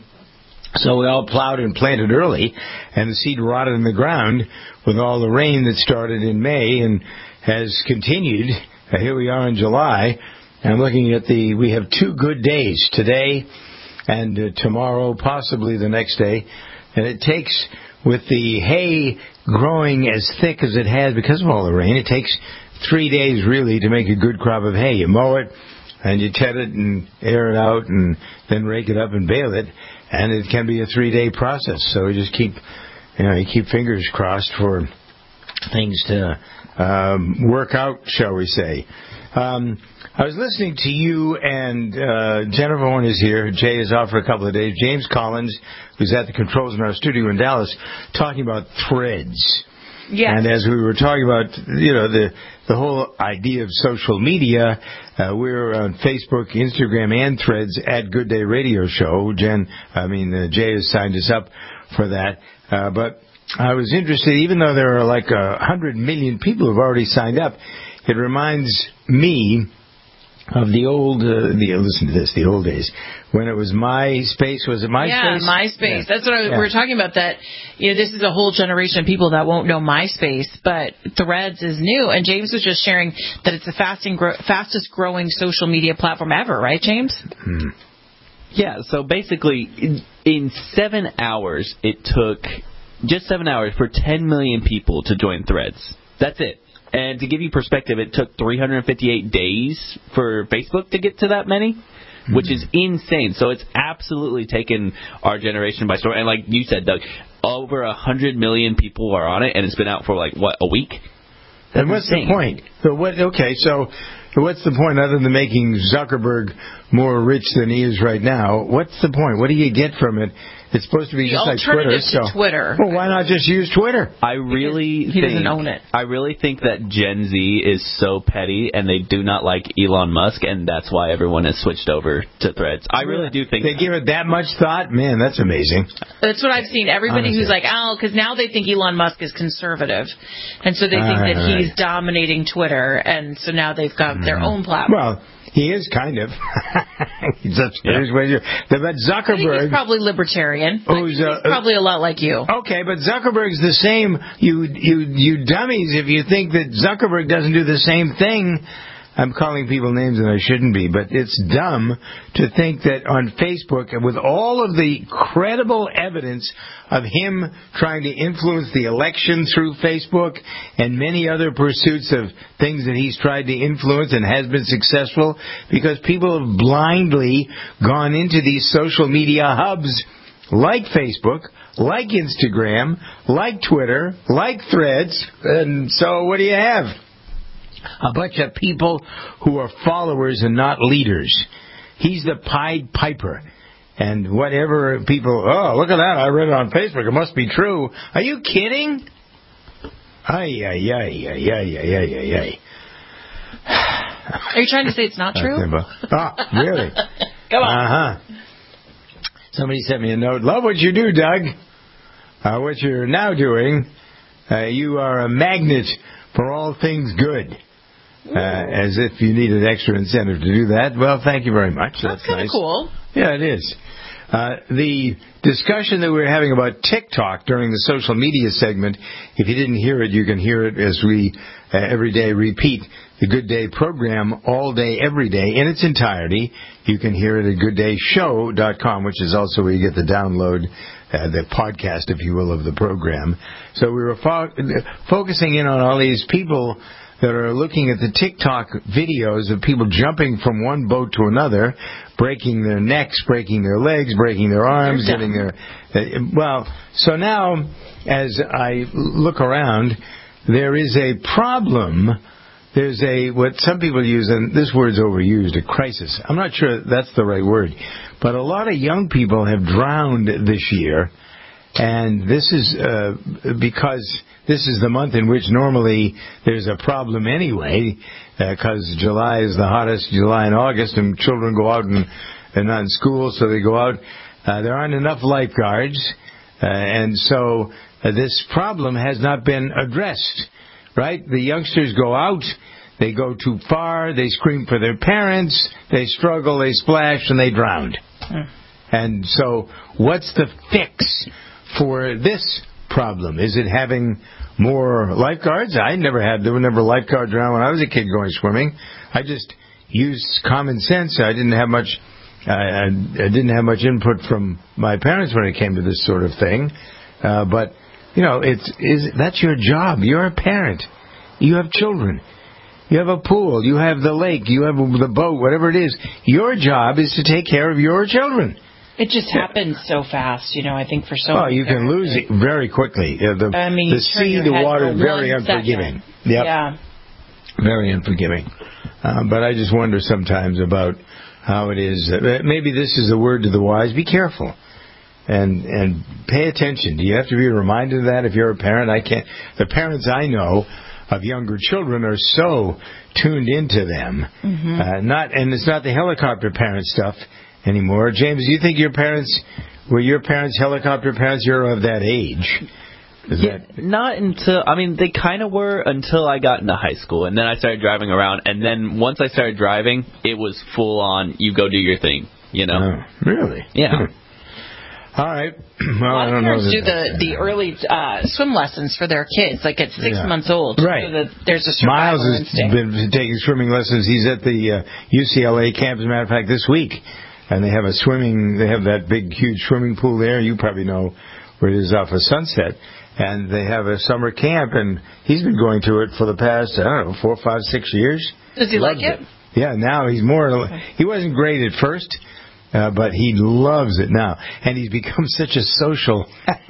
Speaker 2: so we all plowed and planted early, and the seed rotted in the ground with all the rain that started in May and has continued. Uh, here we are in July. I'm looking at the. We have two good days today and uh, tomorrow, possibly the next day, and it takes with the hay growing as thick as it has because of all the rain. It takes three days really to make a good crop of hay. You mow it, and you ted it and air it out, and then rake it up and bale it, and it can be a three-day process. So we just keep, you know, you keep fingers crossed for things to um, work out, shall we say. Um, I was listening to you, and uh, Jennifer Horn is here. Jay is off for a couple of days. James Collins, who's at the controls in our studio in Dallas, talking about threads.
Speaker 3: Yes.
Speaker 2: And as we were talking about, you know, the the whole idea of social media, uh, we're on Facebook, Instagram, and Threads at Good Day Radio Show. Jen, I mean, uh, Jay has signed us up for that. Uh, but I was interested, even though there are like a hundred million people who've already signed up, it reminds me of the old, uh, the listen to this, the old days when it was MySpace. Was it MySpace?
Speaker 3: Yeah, MySpace. Yeah. That's what I,
Speaker 2: yeah.
Speaker 3: we were talking about. That you know, this is a whole generation of people that won't know MySpace, but Threads is new. And James was just sharing that it's the fastest, gro- fastest growing social media platform ever, right, James?
Speaker 2: Hmm.
Speaker 1: Yeah. So basically, in, in seven hours, it took just seven hours for ten million people to join Threads. That's it. And to give you perspective, it took three hundred fifty-eight days for Facebook to get to that many, mm-hmm. which is insane. So it's absolutely taken our generation by storm. And like you said, Doug, over one hundred million people are on it, and it's been out for like, what, a week?
Speaker 2: That's and what's insane. The point? So what? Okay, so what's the point other than making Zuckerberg more rich than he is right now? What's the point? What do you get from it? It's supposed to be
Speaker 3: the
Speaker 2: just like Twitter.
Speaker 3: To
Speaker 2: so.
Speaker 3: Twitter.
Speaker 2: Well, why not just use Twitter?
Speaker 1: I really
Speaker 3: he
Speaker 1: think,
Speaker 3: doesn't own it.
Speaker 1: I really think that Gen Z is so petty, and they do not like Elon Musk, and that's why everyone has switched over to Threads. I really do think
Speaker 2: they
Speaker 1: that.
Speaker 2: give it that much thought. Man, that's amazing.
Speaker 3: That's what I've seen. Everybody
Speaker 2: Honestly.
Speaker 3: who's like, oh, because now they think Elon Musk is conservative, and so they think
Speaker 2: uh,
Speaker 3: that
Speaker 2: right.
Speaker 3: he's dominating Twitter, and so now they've got mm-hmm. their own platform.
Speaker 2: Well, he is kind of. he's upstairs yeah. with you. But Zuckerberg.
Speaker 3: I think he's probably libertarian.
Speaker 2: Who's
Speaker 3: he's uh, probably a lot like you.
Speaker 2: Okay, but Zuckerberg's the same. You, you, you dummies! If you think that Zuckerberg doesn't do the same thing. I'm calling people names that I shouldn't be, but it's dumb to think that on Facebook, with all of the credible evidence of him trying to influence the election through Facebook and many other pursuits of things that he's tried to influence and has been successful, because people have blindly gone into these social media hubs like Facebook, like Instagram, like Twitter, like Threads, and so what do you have? A bunch of people who are followers and not leaders. He's the Pied Piper. And whatever people, oh, look at that, I read it on Facebook, it must be true. Are you kidding? Ay, ay, ay, ay, ay, ay, ay, ay.
Speaker 3: Are you trying to say it's not true?
Speaker 2: Oh, really?
Speaker 3: Come on.
Speaker 2: Uh-huh. Somebody sent me a note. Love what you do, Doug. Uh, what you're now doing, uh, you are a magnet for all things good. Uh, as if you needed extra incentive to do that. Well, thank you very much.
Speaker 3: That's,
Speaker 2: That's
Speaker 3: kind of
Speaker 2: nice.
Speaker 3: cool.
Speaker 2: Yeah, it is. Uh, the discussion that we were having about TikTok during the social media segment, if you didn't hear it, you can hear it as we uh, every day repeat the Good Day program all day, every day in its entirety. You can hear it at good day show dot com, which is also where you get the download, uh, the podcast, if you will, of the program. So we were fo- focusing in on all these people that are looking at the TikTok videos of people jumping from one boat to another, breaking their necks, breaking their legs, breaking their arms, getting their... Uh, well, so now, as I look around, there is a problem. There's a, what some people use, and this word's overused, a crisis. I'm not sure that's the right word. But a lot of young people have drowned this year, and this is uh, because... This is the month in which normally there's a problem anyway, because uh, July is the hottest, July and August, and children go out and they're not in school, so they go out. Uh, there aren't enough lifeguards. Uh, and so uh, this problem has not been addressed, right? The youngsters go out, they go too far, they scream for their parents, they struggle, they splash, and they drown. Mm. And so what's the fix for this problem? Is it having more lifeguards? I never had, there were never lifeguards around when I was a kid going swimming. I just used common sense. I didn't have much, I, I, I didn't have much input from my parents when it came to this sort of thing. Uh, but, you know, it's, is, that's your job. You're a parent. You have children. You have a pool. You have the lake. You have the boat, whatever it is. Your job is to take care of your children.
Speaker 3: It just happens so fast, you know, I think for so
Speaker 2: Oh,
Speaker 3: many
Speaker 2: you can lose it very quickly. Uh, the
Speaker 3: I mean,
Speaker 2: the sea, the water, very unforgiving. Yep.
Speaker 3: Yeah.
Speaker 2: Very unforgiving. Uh, but I just wonder sometimes about how it is. Uh, maybe this is a word to the wise. Be careful. And and pay attention. Do you have to be reminded of that if you're a parent? I can't. The parents I know of younger children are so tuned into them. Mm-hmm. Uh, not and it's not the helicopter parent stuff anymore. James, do you think your parents were your parents helicopter parents? You're of that age. Is
Speaker 1: yeah,
Speaker 2: that...
Speaker 1: Not until, I mean, they kind of were until I got into high school, and then I started driving around, and then once I started driving, it was full on, you go do your thing, you know?
Speaker 2: Oh, really?
Speaker 1: Yeah.
Speaker 2: All right. Well,
Speaker 3: a lot
Speaker 2: I don't
Speaker 3: of parents
Speaker 2: know
Speaker 3: do the, the early uh, swim lessons for their kids, like at six
Speaker 2: yeah.
Speaker 3: months old.
Speaker 2: Right.
Speaker 3: So that there's a survival
Speaker 2: Miles has
Speaker 3: instinct.
Speaker 2: been taking swimming lessons. He's at the uh, U C L A camp, as a matter of fact, this week. And they have a swimming, they have that big, huge swimming pool there. You probably know where it is off of Sunset. And they have a summer camp, and he's been going to it for the past, I don't know, four, five, six years.
Speaker 3: Does he
Speaker 2: Loves
Speaker 3: like it?
Speaker 2: it? Yeah, now he's more, he wasn't great at first. Uh, but he loves it now. And he's become such a social,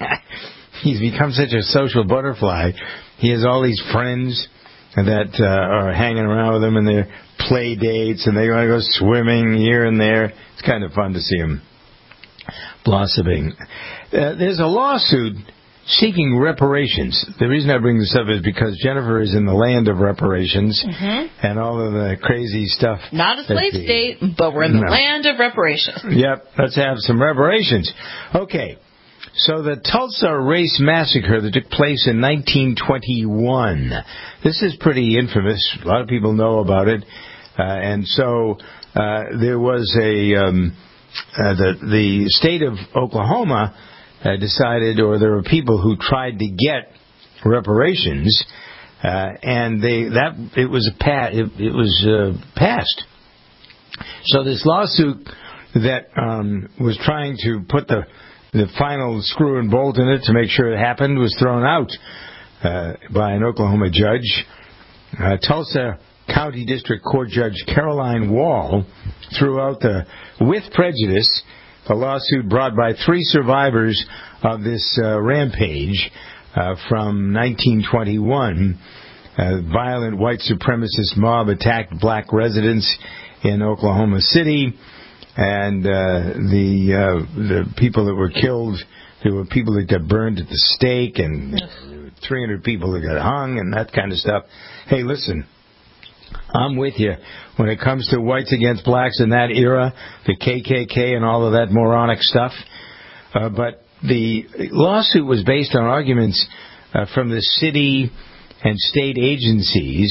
Speaker 2: he's become such a social butterfly. He has all these friends that uh, are hanging around with him, and their play dates, and they want to go swimming here and there. It's kind of fun to see him blossoming. Uh, there's a lawsuit seeking reparations. The reason I bring this up is because Jennifer is in the land of reparations, mm-hmm. and all of the crazy stuff.
Speaker 3: Not a slave the, state, but we're in the no. land of reparations.
Speaker 2: Yep, let's have some reparations. Okay, so the Tulsa Race Massacre that took place in nineteen twenty-one. This is pretty infamous. A lot of people know about it. Uh, and so uh, there was a, um, uh, the, the state of Oklahoma Uh, decided, or there were people who tried to get reparations, uh, and they that it was a pat it, it was uh, passed. So this lawsuit that um, was trying to put the the final screw and bolt in it to make sure it happened was thrown out uh, by an Oklahoma judge. Uh, Tulsa County District Court Judge Caroline Wall threw out the with prejudice. A lawsuit brought by three survivors of this uh, rampage uh, from nineteen twenty-one. A violent white supremacist mob attacked black residents in Oklahoma City, and uh, the uh, the people that were killed, there were people that got burned at the stake, and three hundred people that got hung, and that kind of stuff. Hey, listen. I'm with you when it comes to whites against blacks in that era, the K K K and all of that moronic stuff. Uh, but the lawsuit was based on arguments uh, from the city and state agencies.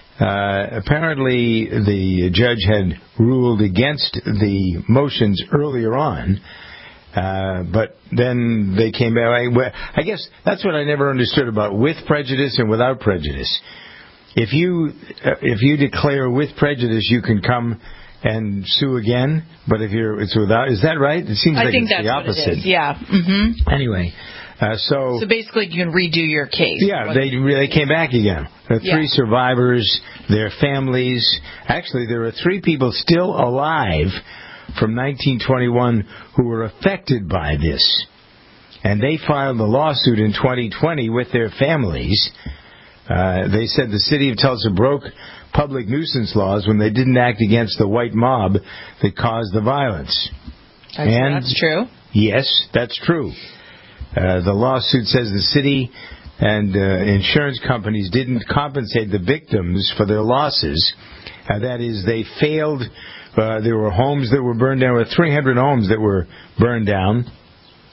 Speaker 2: Uh, apparently, the judge had ruled against the motions earlier on. Uh, but then they came back. I guess that's what I never understood about with prejudice and without prejudice. If you uh, if you declare with prejudice, you can come and sue again. But if you're it's without, is that right? It seems
Speaker 3: I
Speaker 2: like
Speaker 3: think
Speaker 2: it's
Speaker 3: that's
Speaker 2: the opposite.
Speaker 3: What it is. Yeah. Mm-hmm.
Speaker 2: Anyway, uh, so
Speaker 3: so basically, you can redo your case.
Speaker 2: Yeah, they they came back again. The three yeah. survivors, their families. Actually, there are three people still alive from nineteen twenty-one who were affected by this, and they filed a lawsuit in twenty twenty with their families. Uh, they said the city of Tulsa broke public nuisance laws when they didn't act against the white mob that caused the violence.
Speaker 3: That's, and that's true.
Speaker 2: Yes, that's true. Uh, the lawsuit says the city and uh, insurance companies didn't compensate the victims for their losses. Uh, that is, they failed. Uh, there were homes that were burned down. There were three hundred homes that were burned down.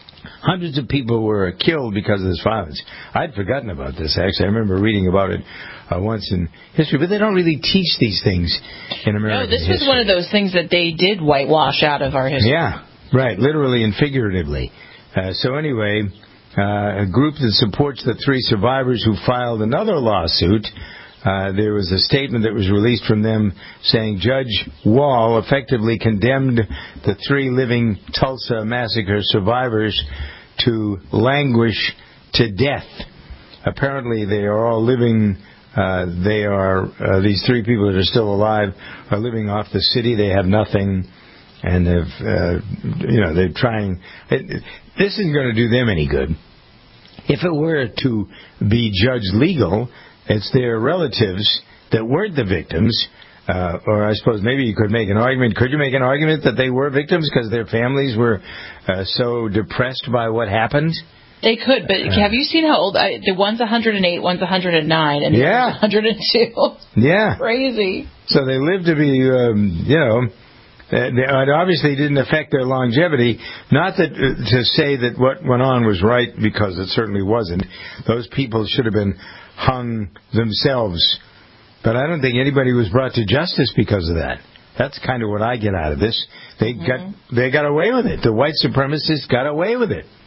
Speaker 2: Hundreds of people were killed because of this violence. I'd forgotten about this, actually. I remember reading about it uh, once in history, but they don't really teach these things in American history.
Speaker 3: No, this was one of those things that they did whitewash out of our history.
Speaker 2: Yeah, right, literally and figuratively. Uh, so anyway, uh, a group that supports the three survivors who filed another lawsuit, uh, there was a statement that was released from them saying Judge Wall effectively condemned the three living Tulsa massacre survivors to languish to death. Apparently they are all living, uh, they are, uh, these three people that are still alive are living off the city. They have nothing, and they've, uh, you know, they're trying. It, this isn't going to do them any good. If it were to be judged legal, it's their relatives that weren't the victims. Uh, or I suppose maybe you could make an argument. Could you make an argument that they were victims because their families were uh, so depressed by what happened?
Speaker 3: They could, but have you seen how old? I, the one's one hundred eight, one's one hundred nine, and the
Speaker 2: yeah.
Speaker 3: other's one hundred two.
Speaker 2: Yeah.
Speaker 3: Crazy.
Speaker 2: So they lived to be, um, you know, it obviously didn't affect their longevity. Not that uh, to say that what went on was right, because it certainly wasn't. Those people should have been hung themselves. But I don't think anybody was brought to justice because of that. That's kind of what I get out of this. They mm-hmm. got they got away with it. The white supremacists got away with it.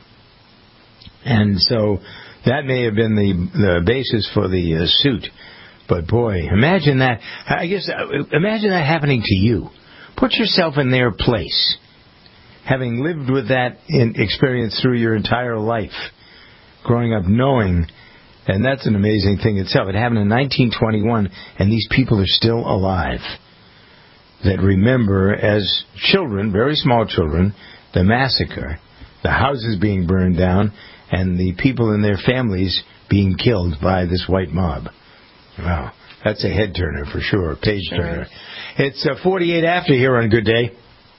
Speaker 2: And so that may have been the, the basis for the uh, suit. But boy, imagine that. I guess uh, imagine that happening to you. Put yourself in their place, having lived with that in experience through your entire life, growing up knowing. And that's an amazing thing itself. It happened in nineteen twenty-one, and these people are still alive that remember as children, very small children, the massacre, the houses being burned down, and the people and their families being killed by this white mob. Wow, that's a head-turner for sure, a page-turner. Sure. It's uh, forty-eight after here on Good Day.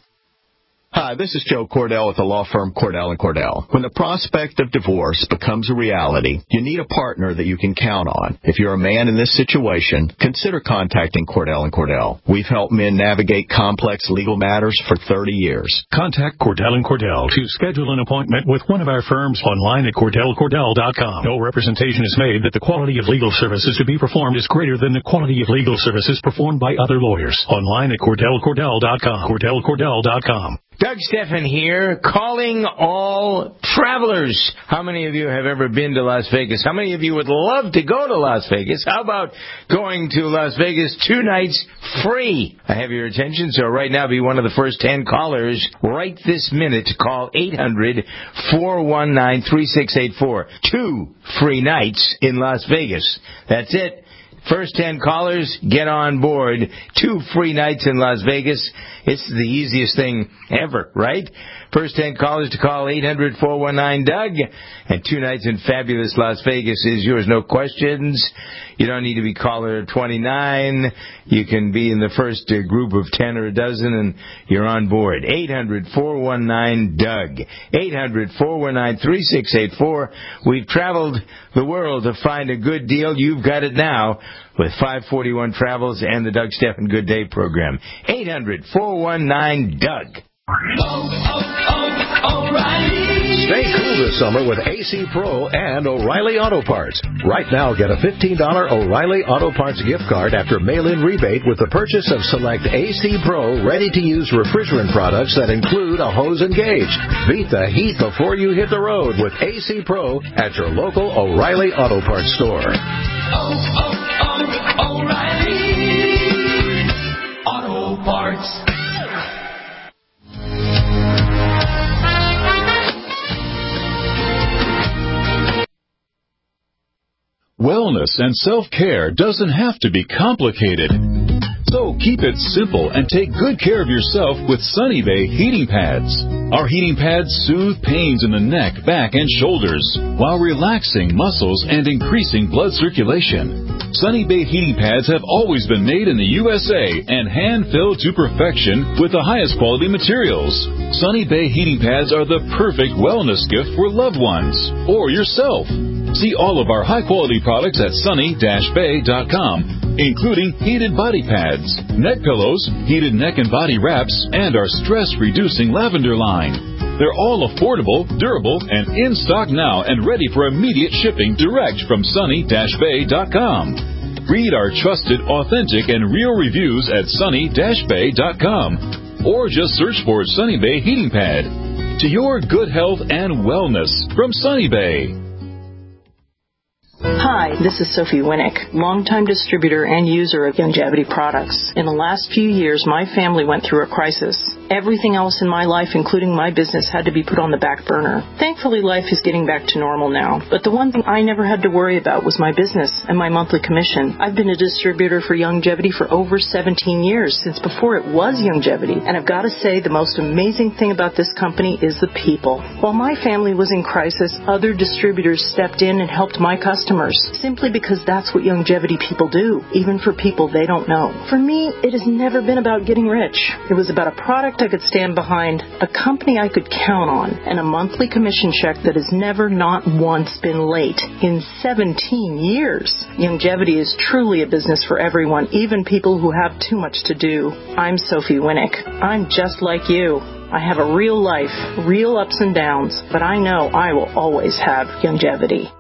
Speaker 4: Hi, this is Joe Cordell with the law firm Cordell and Cordell. When the prospect of divorce becomes a reality, you need a partner that you can count on. If you're a man in this situation, consider contacting Cordell and Cordell. We've helped men navigate complex legal matters for thirty years.
Speaker 5: Contact Cordell and Cordell to schedule an appointment with one of our firms online at cordell cordell dot com. No representation is made that the quality of legal services to be performed is greater than the quality of legal services performed by other lawyers. Online at cordell cordell dot com. cordell cordell dot com.
Speaker 2: Doug Stephan here, calling all travelers. How many of you have ever been to Las Vegas? How many of you would love to go to Las Vegas? How about going to Las Vegas two nights free? I have your attention, so right now be one of the first ten callers right this minute. Call eight hundred, four one nine, three six eight four. Two free nights in Las Vegas. That's it. First ten callers, get on board. Two free nights in Las Vegas. It's the easiest thing ever, right? First ten callers to call eight hundred, four one nine, D O U G. And two nights in fabulous Las Vegas is yours. No questions. You don't need to be caller twenty-nine. You can be in the first uh, group of ten or a dozen, and you're on board. eight hundred, four one nine, D O U G. eight hundred, four one nine, three six eight four. We've traveled the world to find a good deal. You've got it now with five forty-one Travels and the Doug Stephan Good Day program. eight hundred, four one nine, D O U G.
Speaker 6: Oh, oh, oh, O'Reilly. Stay cool this summer with A C Pro and O'Reilly Auto Parts. Right now, get a fifteen dollars O'Reilly Auto Parts gift card after mail-in rebate with the purchase of select A C Pro ready-to-use refrigerant products that include a hose and gauge. Beat the heat before you hit the road with A C Pro at your local O'Reilly Auto Parts store. Oh, oh, oh, O'Reilly Auto Parts.
Speaker 7: Wellness and self-care doesn't have to be complicated. So keep it simple and take good care of yourself with Sunny Bay heating pads. Our heating pads soothe pains in the neck, back, and shoulders while relaxing muscles and increasing blood circulation. Sunny Bay heating pads have always been made in the U S A and hand-filled to perfection with the highest quality materials. Sunny Bay heating pads are the perfect wellness gift for loved ones or yourself. See all of our high-quality products at sunny dash bay dot com, including heated body pads, neck pillows, heated neck and body wraps, and our stress-reducing lavender line. They're all affordable, durable, and in stock now and ready for immediate shipping direct from sunny dash bay dot com. Read our trusted, authentic, and real reviews at sunny dash bay dot com or just search for Sunny Bay Heating Pad. To your good health and wellness from Sunny Bay.
Speaker 8: Hi, this is Sophie Winnick, longtime distributor and user of Youngevity products. In the last few years, my family went through a crisis. Everything else in my life, including my business, had to be put on the back burner. Thankfully, life is getting back to normal now. But the one thing I never had to worry about was my business and my monthly commission. I've been a distributor for Youngevity for over seventeen years, since before it was Youngevity. And I've got to say, the most amazing thing about this company is the people. While my family was in crisis, other distributors stepped in and helped my customers, simply because that's what Youngevity people do, even for people they don't know. For me, it has never been about getting rich. It was about a product I could stand behind, a company I could count on, and a monthly commission check that has never not once been late in seventeen years. Youngevity is truly a business for everyone, even people who have too much to do. I'm Sophie Winnick. I'm just like you. I have a real life, real ups and downs, but I know I will always have Youngevity.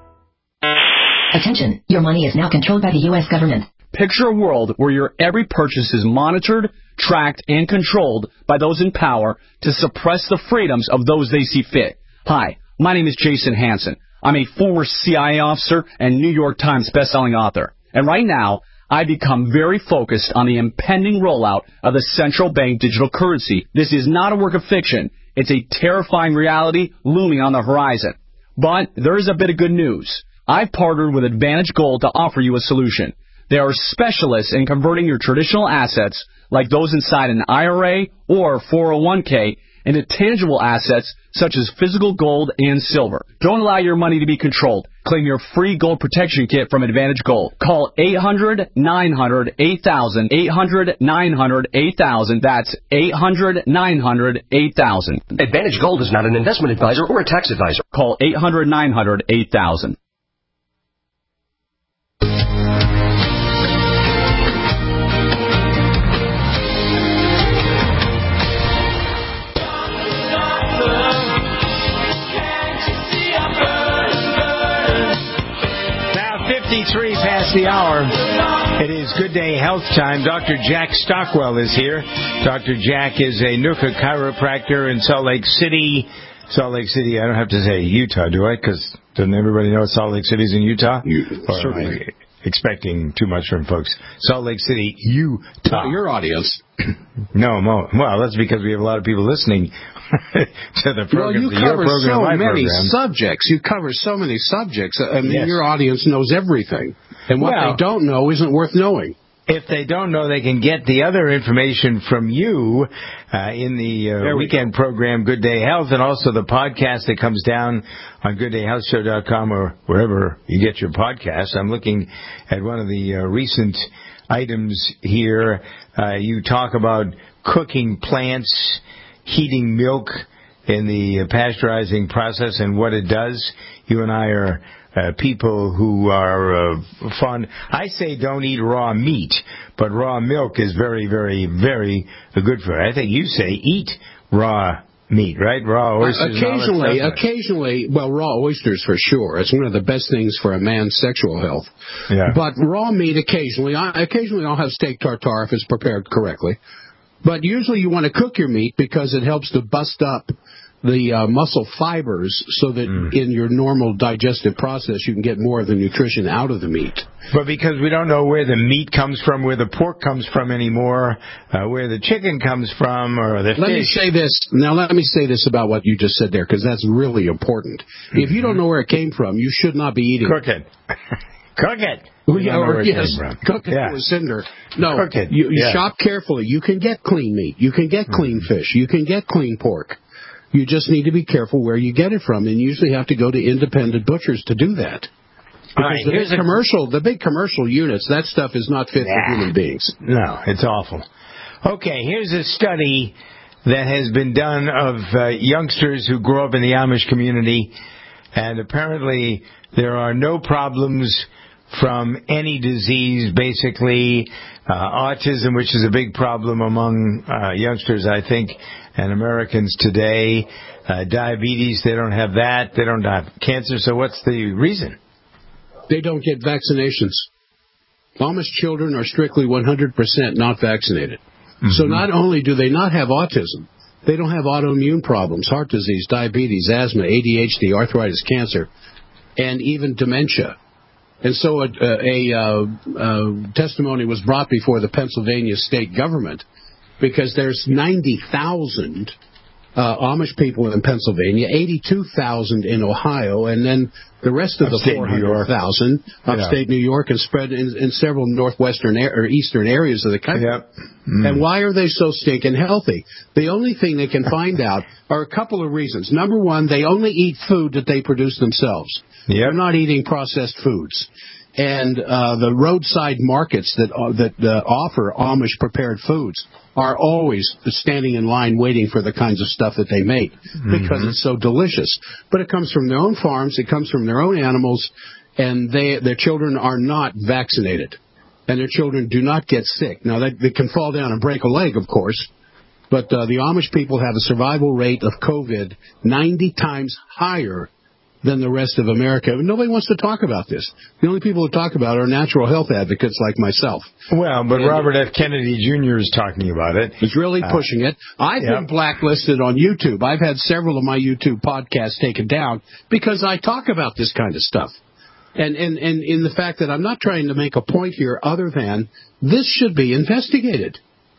Speaker 9: Attention, your money is now controlled by the U S government.
Speaker 11: Picture a world where your every purchase is monitored, tracked, and controlled by those in power to suppress the freedoms of those they see fit. Hi, my name is Jason Hansen. I'm a former C I A officer and New York Times bestselling author. And right now, I've become very focused on the impending rollout of the central bank digital currency. This is not a work of fiction. It's a terrifying reality looming on the horizon. But there is a bit of good news. I've partnered with Advantage Gold to offer you a solution. They are specialists in converting your traditional assets, like those inside an I R A or four oh one k, into tangible assets such as physical gold and silver. Don't allow your money to be controlled. Claim your free gold protection kit from Advantage Gold. Call eight hundred, nine hundred, eight thousand, eight hundred, nine hundred, eight thousand. That's eight hundred, nine hundred, eight thousand.
Speaker 12: Advantage Gold is not an investment advisor or a tax advisor.
Speaker 11: Call eight hundred, nine hundred, eight thousand.
Speaker 2: fifty-three past the hour. It is Good Day Health time. Doctor Jack Stockwell is here. Doctor Jack is a Nuka chiropractor in Salt Lake City. Salt Lake City, I don't have to say Utah, do I? Because doesn't everybody know Salt Lake City's in Utah?
Speaker 13: You, certainly.
Speaker 2: Expecting too much from folks. Salt Lake City, Utah.
Speaker 13: Not your audience.
Speaker 2: No, Mo. Well, that's because we have a lot of people listening to the program.
Speaker 13: Well, you
Speaker 2: the
Speaker 13: cover
Speaker 2: program,
Speaker 13: so many
Speaker 2: program.
Speaker 13: subjects. You cover so many subjects. I mean,
Speaker 2: yes.
Speaker 13: Your audience knows everything. And what
Speaker 2: well,
Speaker 13: they don't know isn't worth knowing.
Speaker 2: If they don't know, they can get the other information from you uh, in the uh, weekend go. program, Good Day Health, and also the podcast that comes down on good day health show dot com or wherever you get your podcasts. I'm looking at one of the uh, recent items here. Uh, you talk about cooking plants, heating milk in the pasteurizing process and what it does. You and I are Uh, people who are uh, fond. I say don't eat raw meat, but raw milk is very, very, very good for it. I think you say eat raw meat, right? Raw oysters.
Speaker 13: Uh, occasionally,
Speaker 2: and all that stuff.
Speaker 13: occasionally, well, raw oysters for sure. It's one of the best things for a man's sexual health.
Speaker 2: Yeah.
Speaker 13: But raw meat occasionally. I, occasionally, I'll have steak tartare if it's prepared correctly. But usually, you want to cook your meat because it helps to bust up the uh, muscle fibers so that mm. in your normal digestive process you can get more of the nutrition out of the meat.
Speaker 2: But because we don't know where the meat comes from, where the pork comes from anymore, uh, where the chicken comes from, or the
Speaker 13: let
Speaker 2: fish.
Speaker 13: me say this. Now let me say this about what you just said there, because that's really important. Mm-hmm. If you don't know where it came from, you should not be eating
Speaker 2: Cook it. Cook it.
Speaker 13: Well, yeah, or, yes, it cook it yeah. to a cinder. No,
Speaker 2: Cook it.
Speaker 13: you, you
Speaker 2: yeah.
Speaker 13: shop carefully. You can get clean meat. You can get clean mm-hmm. fish. You can get clean pork. You just need to be careful where you get it from, and you usually have to go to independent butchers to do that. Because
Speaker 2: right,
Speaker 13: the big commercial, the big commercial units, that stuff is not fit
Speaker 2: nah.
Speaker 13: for human beings.
Speaker 2: No, it's awful. Okay, here's a study that has been done of uh, youngsters who grow up in the Amish community, and apparently there are no problems from any disease, basically. Uh, autism, which is a big problem among uh, youngsters, I think, and Americans today. Uh, diabetes, they don't have that. They don't have cancer. So what's the reason?
Speaker 13: They don't get vaccinations. Amish children are strictly one hundred percent not vaccinated. Mm-hmm. So not only do they not have autism, they don't have autoimmune problems, heart disease, diabetes, asthma, A D H D, arthritis, cancer, and even dementia. And so a, a, a, a testimony was brought before the Pennsylvania state government because there's ninety thousand uh, Amish people in Pennsylvania, eighty-two thousand in Ohio, and then the rest of
Speaker 2: upstate
Speaker 13: the four hundred thousand upstate yeah. New York and spread in, in several northwestern or eastern areas of the country.
Speaker 2: Yep. Mm.
Speaker 13: And why are they so stinking healthy? The only thing they can find out are a couple of reasons. Number one, they only eat food that they produce themselves.
Speaker 2: Yep.
Speaker 13: They're not eating processed foods. And uh, the roadside markets that uh, that uh, offer Amish prepared foods are always standing in line waiting for the kinds of stuff that they make because mm-hmm. it's so delicious. But it comes from their own farms, it comes from their own animals, and they their children are not vaccinated. And their children do not get sick. Now, they, they can fall down and break a leg, of course, but uh, the Amish people have a survival rate of COVID ninety times higher than the rest of America. Nobody wants to talk about this. The only people who talk about it are natural health advocates like myself.
Speaker 2: Well, but
Speaker 13: and
Speaker 2: Robert F. Kennedy Junior is talking about it.
Speaker 13: He's really uh, pushing it. I've yep. been blacklisted on YouTube. I've had several of my YouTube podcasts taken down because I talk about this kind of stuff. And, and, and in the fact that I'm not trying to make a point here other than this should be investigated.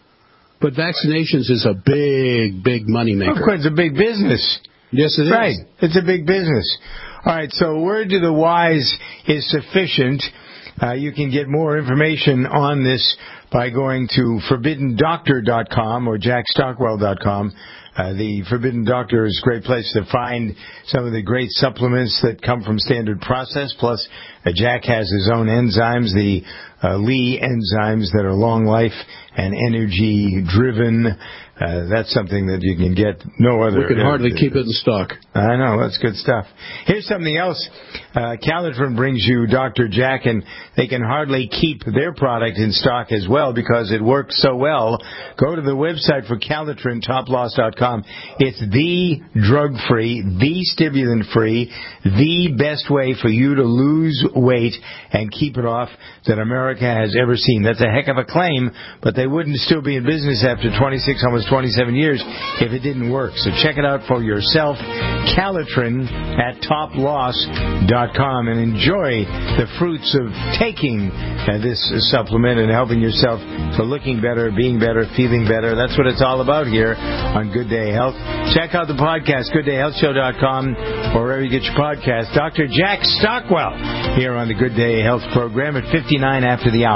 Speaker 13: But vaccinations is a big, big moneymaker.
Speaker 2: Of course, it's a big business.
Speaker 13: Yes, it is.
Speaker 2: Right. It's a big business. All right, so word to the wise is sufficient. Uh, you can get more information on this by going to forbidden doctor dot com or jack stockwell dot com. Uh, the Forbidden Doctor is a great place to find some of the great supplements that come from Standard Process. Plus, uh, Jack has his own enzymes, the uh, Lee enzymes that are long life and energy driven. Uh, that's something that you can get no other.
Speaker 13: We can hardly uh, keep it in stock.
Speaker 2: I know, that's good stuff. Here's something else. Uh, Calitrin brings you Doctor Jack, and they can hardly keep their product in stock as well because it works so well. Go to the website for Calitrin, top loss dot com. It's the drug-free, the stimulant-free, the best way for you to lose weight and keep it off that America has ever seen. That's a heck of a claim, but they wouldn't still be in business after twenty-six, almost twenty-seven years if it didn't work. So check it out for yourself, Calitrin at top loss dot com, and enjoy the fruits of taking uh, this supplement and helping yourself to looking better, being better, feeling better. That's what it's all about here on Good Day Health. Check out the podcast, good day health show dot com, or wherever you get your podcast. Doctor Jack Stockwell here on the Good Day Health program at fifty-nine after the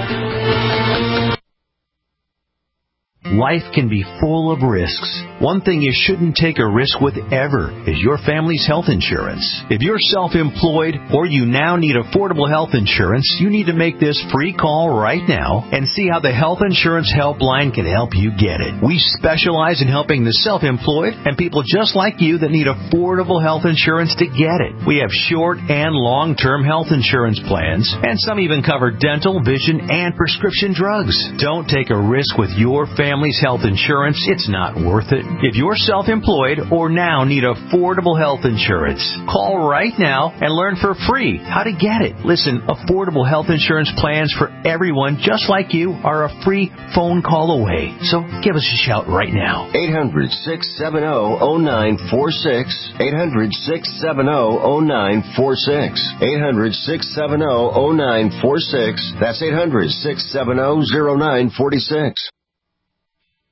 Speaker 2: hour.
Speaker 14: Life can be full of risks. One thing you shouldn't take a risk with ever is your family's health insurance. If you're self-employed or you now need affordable health insurance, you need to make this free call right now and see how the Health Insurance Helpline can help you get it. We specialize in helping the self-employed and people just like you that need affordable health insurance to get it. We have short and long-term health insurance plans, and some even cover dental, vision, and prescription drugs. Don't take a risk with your family. Family's health insurance, it's not worth it. If you're self-employed or now need affordable health insurance, call right now and learn for free how to get it. Listen, affordable health insurance plans for everyone just like you are a free phone call away. So give us a shout right now.
Speaker 12: eight hundred, six seven zero, zero nine four six. eight hundred, six seven zero, zero nine four six. eight hundred, six seven zero, zero nine four six. That's eight hundred, six seven zero, zero nine four six.